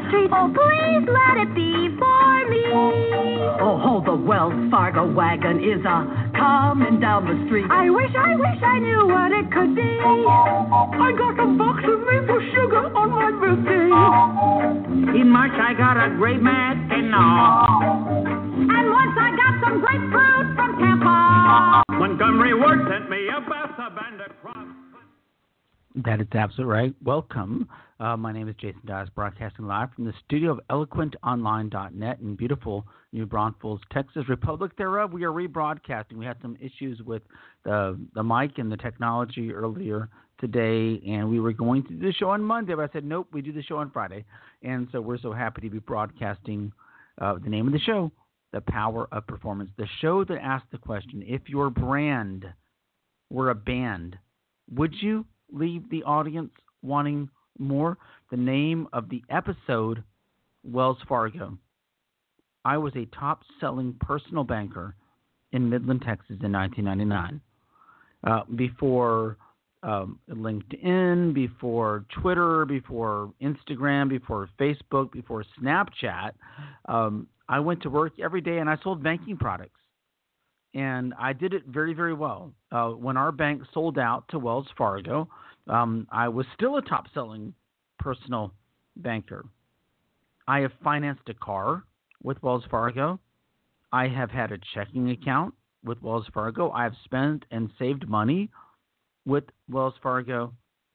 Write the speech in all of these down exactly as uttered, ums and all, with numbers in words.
street. Oh, please let it be for me. Oh, hold the Wells Fargo wagon is a coming down the street. I wish, I wish I knew what it could be. I got a box of maple sugar on my birthday. In March I got a great mackinaw. And once I got some grapefruit from Tampa. Montgomery Ward sent me a bathtub and a cross. That is absolutely right. Welcome. Uh, my name is Jason Dawes, broadcasting live from the studio of eloquent online dot net in beautiful New Braunfels, Texas, Republic thereof. We are rebroadcasting. We had some issues with the, the mic and the technology earlier today, and we were going to do the show on Monday, but I said, nope, we do the show on Friday. And so we're so happy to be broadcasting uh, the name of the show, The Power of Performance, the show that asks the question, if your brand were a band, would you leave the audience wanting more? The name of the episode, Wells Fargo. I was a top-selling personal banker in Midland, Texas in nineteen ninety-nine. Uh, before um, LinkedIn, before Twitter, before Instagram, before Facebook, before Snapchat, um, I went to work every day and I sold banking products. And I did it very, very well. Uh, when our bank sold out to Wells Fargo, um, I was still a top-selling personal banker. I have financed a car with Wells Fargo. I have had a checking account with Wells Fargo. I have spent and saved money with Wells Fargo.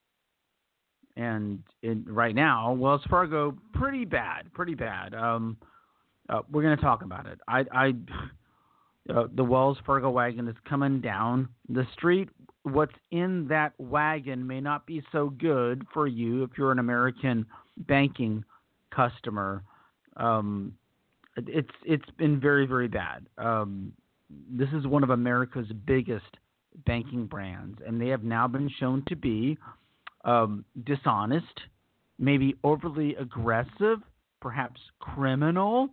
And in, right now, Wells Fargo, pretty bad, pretty bad. Um, uh, we're going to talk about it. I... I Uh, the Wells Fargo wagon is coming down the street. What's in that wagon may not be so good for you if you're an American banking customer. Um, it's it's been very, very bad. Um, this is one of America's biggest banking brands, and they have now been shown to be um, dishonest, maybe overly aggressive, perhaps criminal.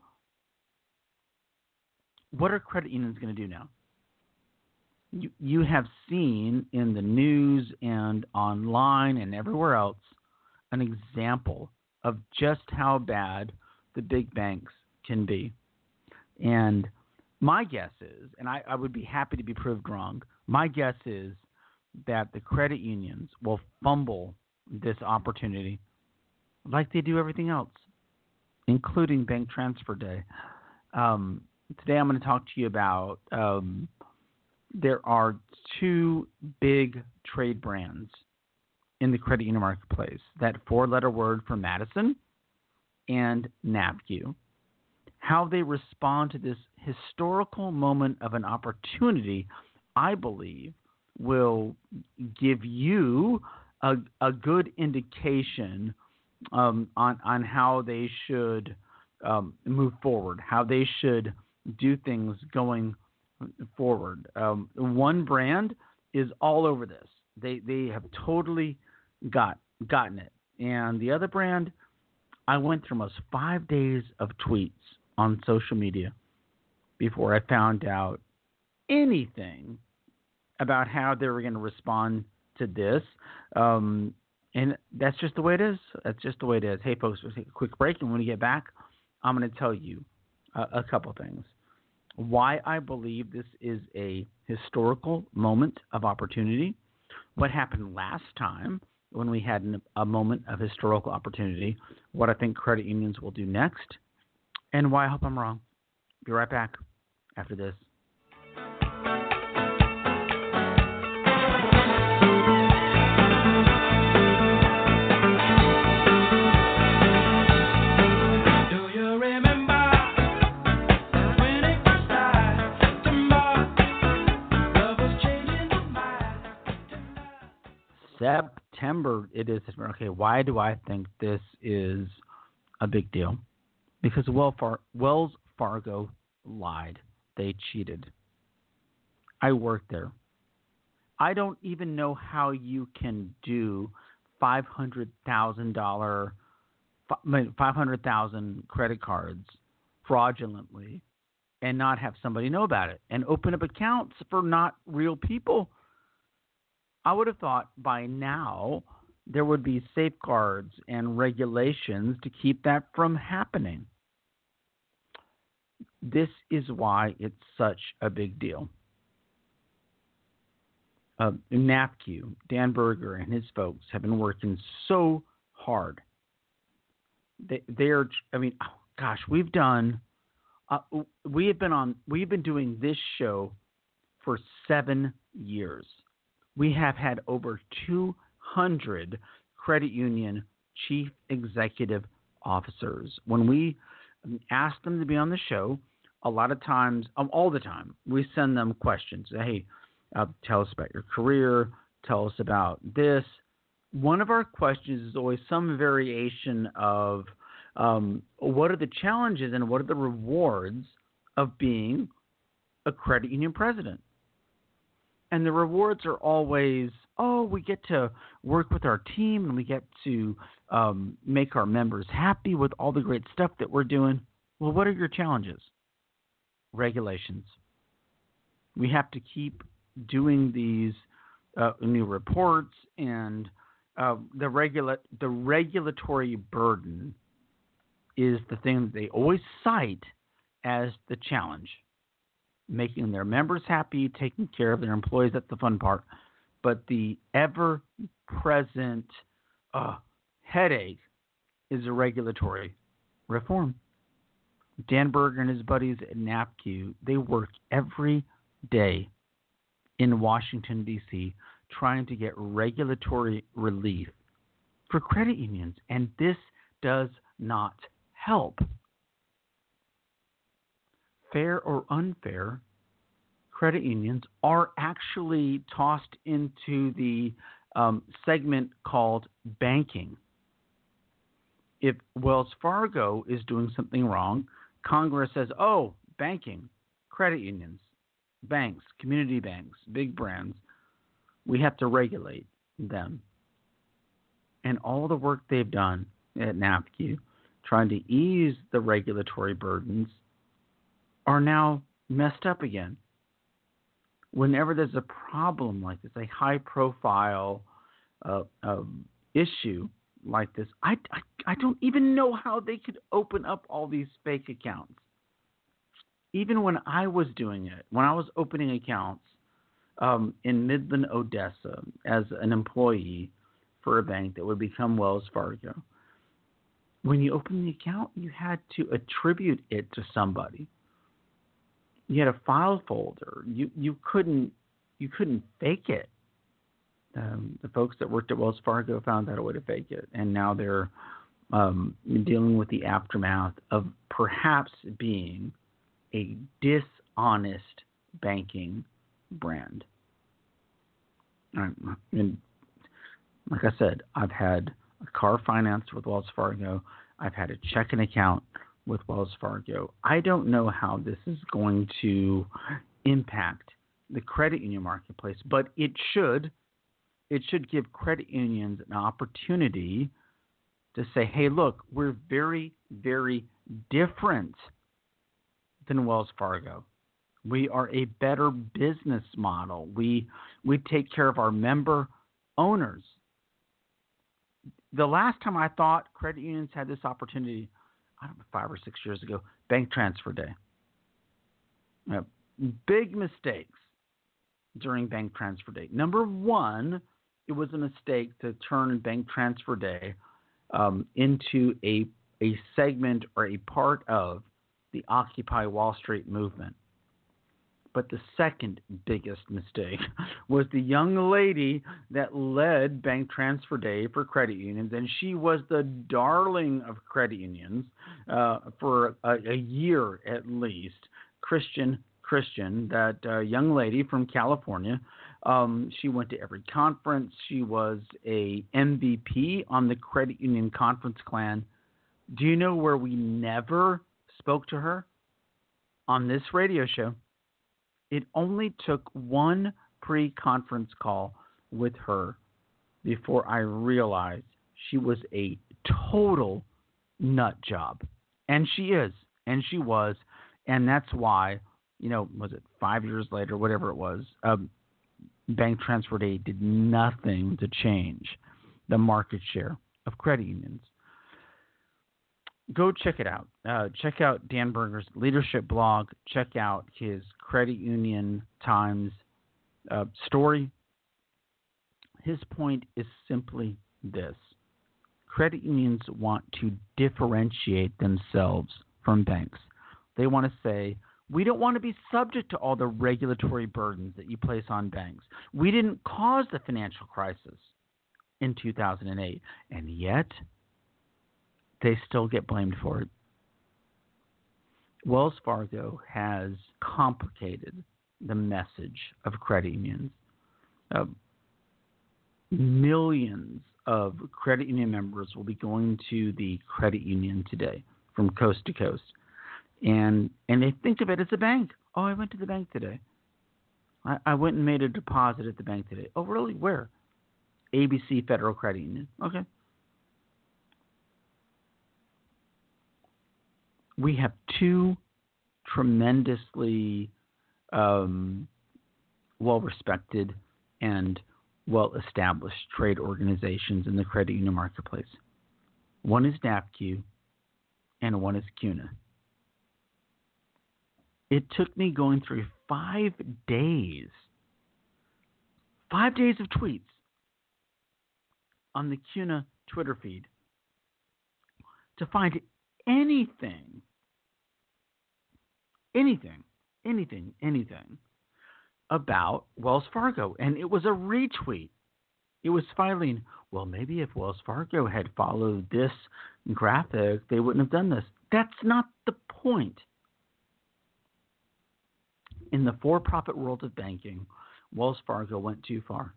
What are credit unions going to do now? You, you have seen in the news and online and everywhere else an example of just how bad the big banks can be. And my guess is, and I, I would be happy to be proved wrong, my guess is that the credit unions will fumble this opportunity like they do everything else, including bank transfer day. Um, Today I'm going to talk to you about um, there are two big trade brands in the credit union marketplace, that four-letter word for Madison and NAPQ. How they respond to this historical moment of an opportunity, I believe, will give you a, a good indication um, on, on how they should um, move forward, how they should do things going forward. Um, one brand is all over this. They they have totally got gotten it. And the other brand, I went through almost five days of tweets on social media before I found out anything about how they were going to respond to this. Um, and that's just the way it is. That's just the way it is. Hey, folks, we'll take a quick break. And when we get back, I'm going to tell you a, a couple things. Why I believe this is a historical moment of opportunity, what happened last time when we had an, a moment of historical opportunity, what I think credit unions will do next, and why I hope I'm wrong. Be right back after this. September, it is. Okay, why do I think this is a big deal? Because Wells Fargo lied. They cheated. I worked there. I don't even know how you can do five hundred thousand dollars, five hundred thousand credit cards fraudulently and not have somebody know about it and open up accounts for not real people. I would have thought by now there would be safeguards and regulations to keep that from happening. This is why it's such a big deal. Uh, NAFCU, Dan Berger and his folks have been working so hard. They, they're, I mean, oh gosh, we've done, uh, we have been on, we've been doing this show for seven years. We have had over two hundred credit union chief executive officers. When we ask them to be on the show, a lot of times, um, all the time, we send them questions. Hey, uh, tell us about your career. Tell us about this. One of our questions is always some variation of um, what are the challenges and what are the rewards of being a credit union president? And the rewards are always, oh, we get to work with our team and we get to um, make our members happy with all the great stuff that we're doing. Well, what are your challenges? Regulations. We have to keep doing these uh, new reports, and uh, the regula- the regulatory burden is the thing that they always cite as the challenge. Making their members happy, taking care of their employees, that's the fun part. But the ever-present uh, headache is a regulatory reform. Dan Berger and his buddies at NAFCU, they work every day in Washington, D C, trying to get regulatory relief for credit unions, and this does not help. Fair or unfair, credit unions are actually tossed into the um, segment called banking. If Wells Fargo is doing something wrong, Congress says, oh, banking, credit unions, banks, community banks, big brands, we have to regulate them. And all the work they've done at NAFCU, trying to ease the regulatory burdens, are now messed up again. Whenever there's a problem like this, a high-profile uh, um, issue like this, I, I, I don't even know how they could open up all these fake accounts. Even when I was doing it, when I was opening accounts um, in Midland, Odessa, as an employee for a bank that would become Wells Fargo, when you opened the account, you had to attribute it to somebody. You had a file folder. You you couldn't you couldn't fake it. Um, the folks that worked at Wells Fargo found out a way to fake it, and now they're um, dealing with the aftermath of perhaps being a dishonest banking brand. And like I said, I've had a car financed with Wells Fargo. I've had a checking account with Wells Fargo. I don't know how this is going to impact the credit union marketplace, but it should. It should give credit unions an opportunity to say, hey, look, we're very, very different than Wells Fargo. We are a better business model. We we take care of our member owners. The last time I thought credit unions had this opportunity, I don't know, five or six years ago, bank transfer day. Uh, big mistakes during bank transfer day. Number one, it was a mistake to turn bank transfer day um, into a a segment or a part of the Occupy Wall Street movement. But the second biggest mistake was the young lady that led Bank Transfer Day for credit unions, and she was the darling of credit unions uh, for a, a year at least. Christian Christian, that uh, young lady from California. Um, she went to every conference. She was a M V P on the Credit Union Conference Clan. Do you know where we never spoke to her? On this radio show. It only took one pre-conference call with her before I realized she was a total nut job. And she is, and she was, and that's why, you know, was it five years later, whatever it was, um, Bank Transfer Day did nothing to change the market share of credit unions. Go check it out. Uh, check out Dan Berger's leadership blog. Check out his Credit Union Times uh, story. His point is simply this. Credit unions want to differentiate themselves from banks. They want to say, we don't want to be subject to all the regulatory burdens that you place on banks. We didn't cause the financial crisis in two thousand eight, and yet they still get blamed for it. Wells Fargo has complicated the message of credit unions. Uh, millions of credit union members will be going to the credit union today from coast to coast. And and they think of it as a bank. Oh, I went to the bank today. I, I went and made a deposit at the bank today. Oh, really? Where? A B C Federal Credit Union. Okay. We have two tremendously um, well-respected and well-established trade organizations in the credit union marketplace. One is NAFCU and one is CUNA. It took me going through five days, five days of tweets on the CUNA Twitter feed to find anything, anything, anything, anything about Wells Fargo. And it was a retweet. It was filing, well, maybe if Wells Fargo had followed this graphic, they wouldn't have done this. That's not the point. In the for-profit world of banking, Wells Fargo went too far.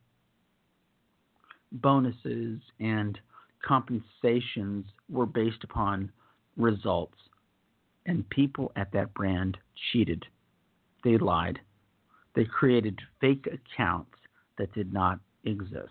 Bonuses and compensations were based upon results, and people at that brand cheated. They lied. They created fake accounts that did not exist.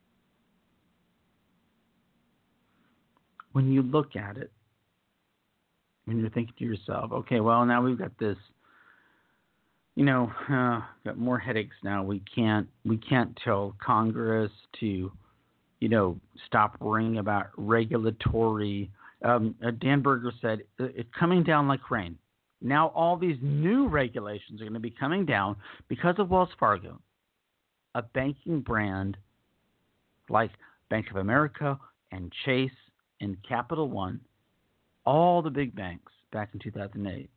When you look at it, when you're thinking to yourself, okay, well, now we've got this, you know, uh, got more headaches now. We can't, we can't tell Congress to, you know, stop worrying about regulatory. Um, uh, Dan Berger said it's coming down like rain. Now all these new regulations are going to be coming down because of Wells Fargo, a banking brand like Bank of America and Chase and Capital One, all the big banks back in two thousand eight.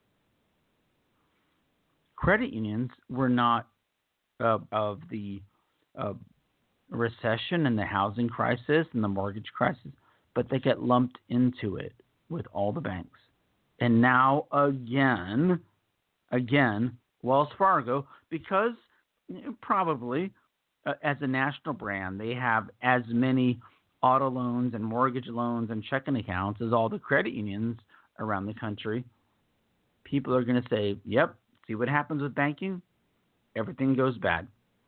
Credit unions were not uh, of the uh, recession and the housing crisis and the mortgage crisis, but they get lumped into it with all the banks. And now again, again, Wells Fargo, because you know, probably uh, as a national brand, they have as many auto loans and mortgage loans and checking accounts as all the credit unions around the country. People are going to say, yep, see what happens with banking? Everything goes bad.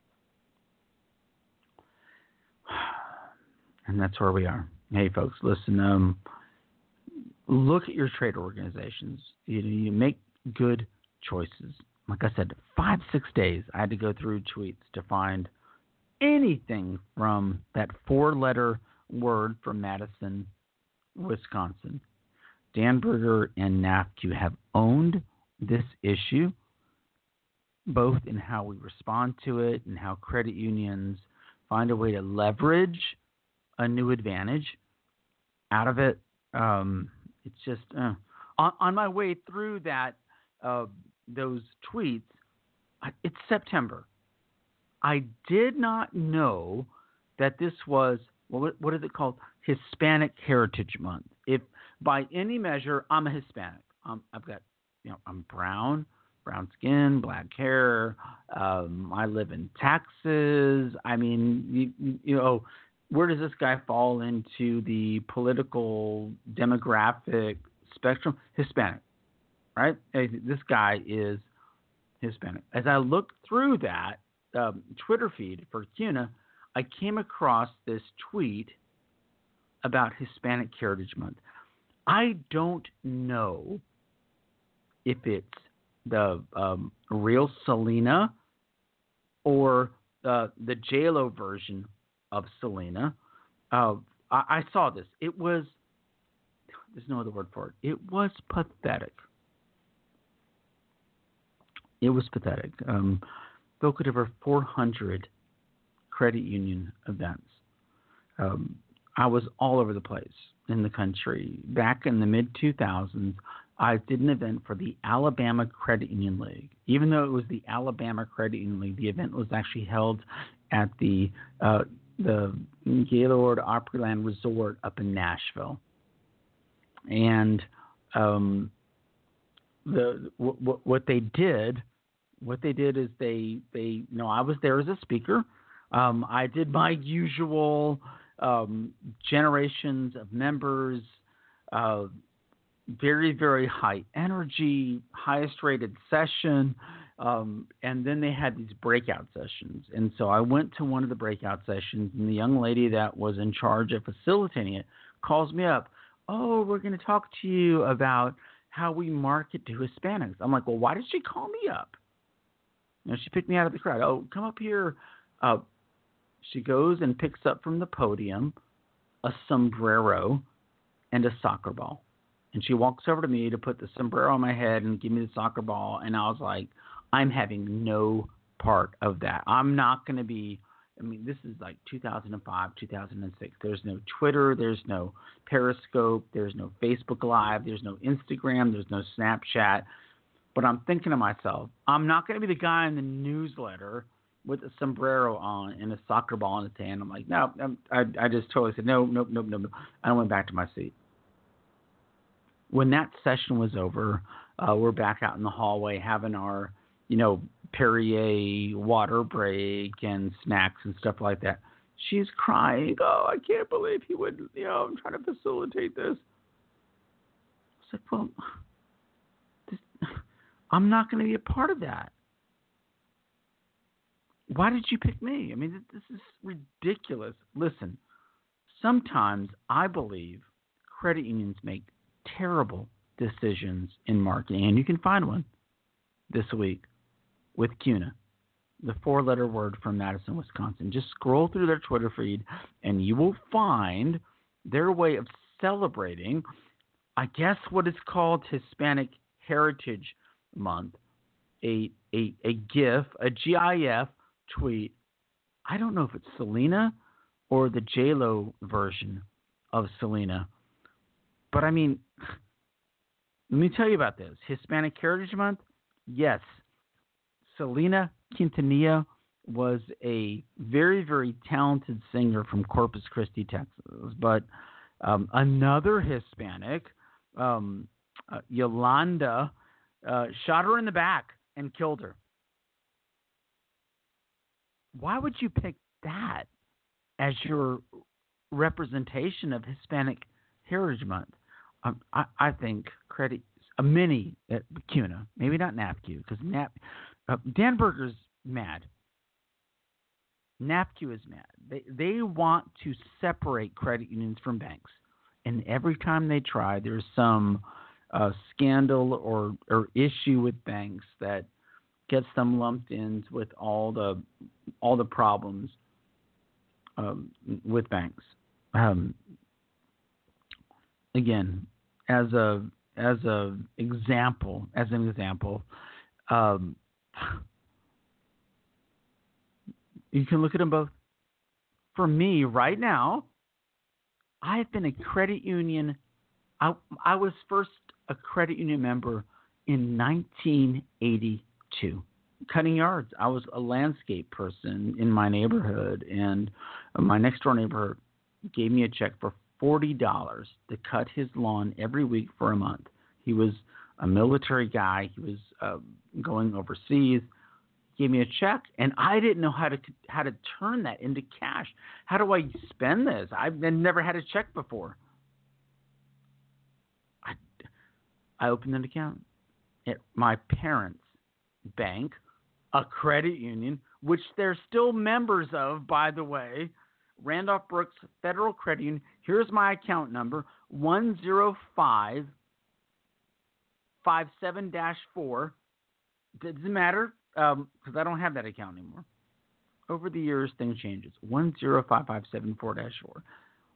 And that's where we are. Hey, folks, listen, um, look at your trade organizations. You, you make good choices. Like I said, five, six days I had to go through tweets to find anything from that four-letter word from Madison, Wisconsin. Dan Berger and NAFCU have owned this issue, both in how we respond to it and how credit unions find a way to leverage a new advantage out of it. Um, it's just uh, on, on my way through that uh, those tweets. It's September. I did not know that this was what what is it called? Hispanic Heritage Month. If by any measure I'm a Hispanic, um, I've got you know I'm brown, brown skin, black hair. Um, I live in Texas. I mean, you, you know. Where does this guy fall into the political demographic spectrum? Hispanic, right? This guy is Hispanic. As I looked through that um, Twitter feed for CUNA, I came across this tweet about Hispanic Heritage Month. I don't know if it's the um, real Selena or uh, the J Lo version of Selena, Uh, I, I saw this. It was, there's no other word for it. It was pathetic. It was pathetic. Um, spoke at over four hundred credit union events. Um, I was all over the place in the country. Back in the mid two thousands, I did an event for the Alabama Credit Union League. Even though it was the Alabama Credit Union League, the event was actually held at the uh, the Gaylord Opryland Resort up in Nashville. And um, the w- what they did, what they did is they they you know I was there as a speaker. Um, I did my usual um, generations of members. Uh, very, very high energy, highest rated session. Um, and then they had these breakout sessions. And so I went to one of the breakout sessions, and the young lady that was in charge of facilitating it calls me up. Oh, we're going to talk to you about how we market to Hispanics. I'm like, well, why did she call me up? You know, she picked me out of the crowd. Oh, come up here. Uh, she goes and picks up from the podium a sombrero and a soccer ball. And she walks over to me to put the sombrero on my head and give me the soccer ball. And I was like, I'm having no part of that. I'm not going to be, I mean, this is like two thousand five, two thousand six. There's no Twitter. There's no Periscope. There's no Facebook Live. There's no Instagram. There's no Snapchat. But I'm thinking to myself, I'm not going to be the guy in the newsletter with a sombrero on and a soccer ball in his hand. I'm like, no, I'm, I, I just totally said, no, nope, nope, nope, nope. I went back to my seat. When that session was over, uh, we're back out in the hallway having our, you know, Perrier water break and snacks and stuff like that. She's crying. Oh, I can't believe he would, you know, I'm trying to facilitate this. I was like, well, this, I'm not going to be a part of that. Why did you pick me? I mean, this is ridiculous. Listen, sometimes I believe credit unions make terrible decisions in marketing, and you can find one this week with C U N A, the four-letter word from Madison, Wisconsin. Just scroll through their Twitter feed, and you will find their way of celebrating, I guess, what is called Hispanic Heritage Month, a a, a GIF, a GIF tweet. I don't know if it's Selena or the J-Lo version of Selena. But, I mean, let me tell you about this. Hispanic Heritage Month, yes. Selena Quintanilla was a very, very talented singer from Corpus Christi, Texas. But um, another Hispanic, um, uh, Yolanda, uh, shot her in the back and killed her. Why would you pick that as your representation of Hispanic Heritage Month? Um, I, I think credit a mini at C U N A, maybe not NAPQ, because Nap uh, Dan Berger's mad. NAPQ is mad. They they want to separate credit unions from banks, and every time they try, there's some uh, scandal or or issue with banks that gets them lumped in with all the all the problems um, with banks. Um, again, as a as a example, as an example, um, you can look at them both. For me, right now, I've been a credit union. I, I was first a credit union member in nineteen eighty-two. Cutting yards. I was a landscape person in my neighborhood, and my next door neighbor gave me a check for forty dollars to cut his lawn every week for a month. He was a military guy. He was uh, going overseas. He gave me a check, and I didn't know how to how to turn that into cash. How do I spend this? I've never had a check before. I, I opened an account at my parents' bank, a credit union, which they're still members of, by the way, Randolph Brooks Federal Credit Union. Here's my account number, one zero five five seven dash four. Doesn't matter because um, I don't have that account anymore. Over the years, things changes. one zero five five seven four dash four.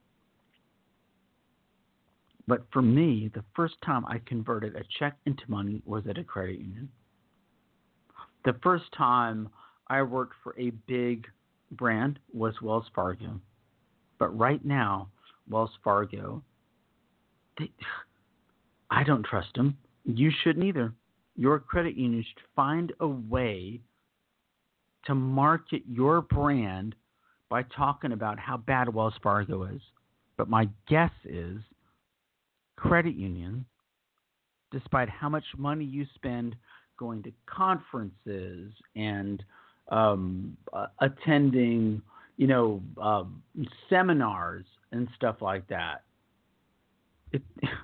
But for me, the first time I converted a check into money was at a credit union. The first time I worked for a big brand was Wells Fargo. But right now, Wells Fargo, they, I don't trust them. You shouldn't either. Your credit union should find a way to market your brand by talking about how bad Wells Fargo is. But my guess is credit unions, despite how much money you spend going to conferences and um, uh, attending, you know, uh, seminars and stuff like that, it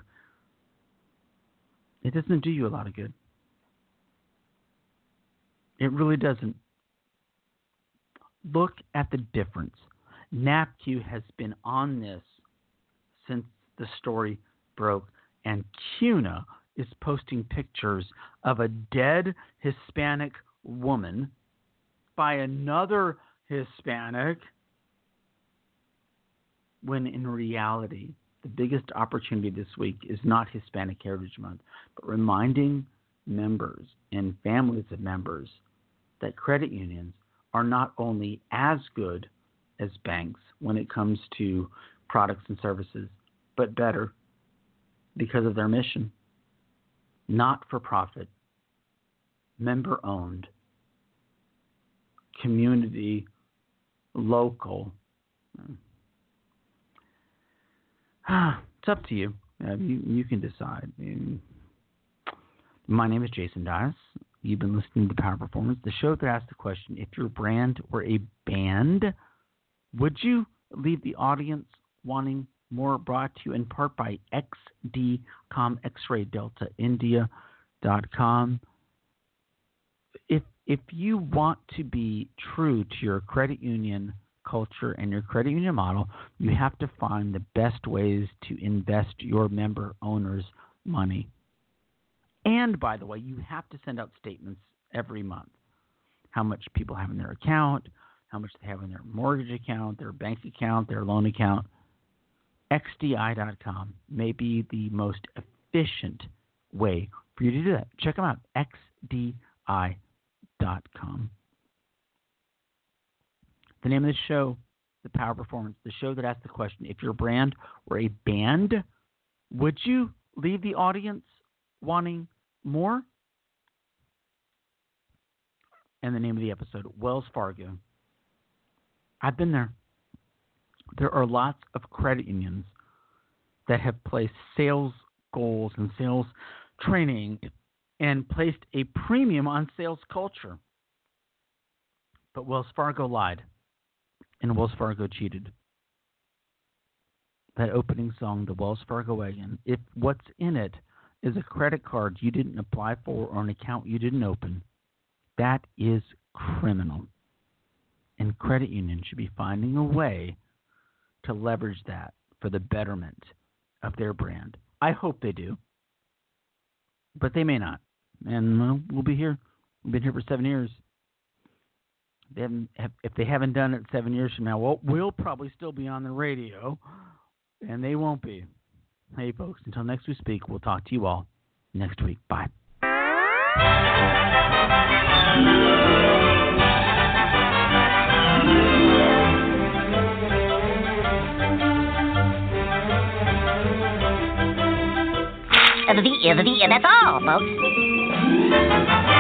it doesn't do you a lot of good. It really doesn't. Look at the difference. NAPQ has been on this since the story broke, and C U N A is posting pictures of a dead Hispanic woman by another Hispanic, when in reality, the biggest opportunity this week is not Hispanic Heritage Month, but reminding members and families of members that credit unions are not only as good as banks when it comes to products and services, but better because of their mission. Not for profit, member owned, community, local. It's up to you. Uh, you, you can decide. I mean, my name is Jason Dias. You've been listening to Power Performance, the show that asks the question, if your brand were a band, would you leave the audience wanting more? Brought to you in part by X D Com, X-Ray Delta India dot com. If, if you want to be true to your credit union culture and your credit union model, you have to find the best ways to invest your member owners' money. And, by the way, you have to send out statements every month. How much people have in their account, how much they have in their mortgage account, their bank account, their loan account. X D I dot com may be the most efficient way for you to do that. Check them out, X D I dot com. The name of the show, The Power Performance, the show that asks the question, if your brand were a band, would you leave the audience wanting more? And the name of the episode, Wells Fargo. I've been there. There are lots of credit unions that have placed sales goals and sales training and placed a premium on sales culture. But Wells Fargo lied, and Wells Fargo cheated. That opening song, the Wells Fargo Wagon, if what's in it is a credit card you didn't apply for or an account you didn't open, that is criminal. And credit unions should be finding a way to leverage that for the betterment of their brand. I hope they do, but they may not. And well, we'll be here. We've been here for seven years. They haven't, have, if they haven't done it seven years from now, well, we'll probably still be on the radio, and they won't be. Hey, folks, until next we speak, we'll talk to you all next week. Bye. The, the, the, that's all, folks.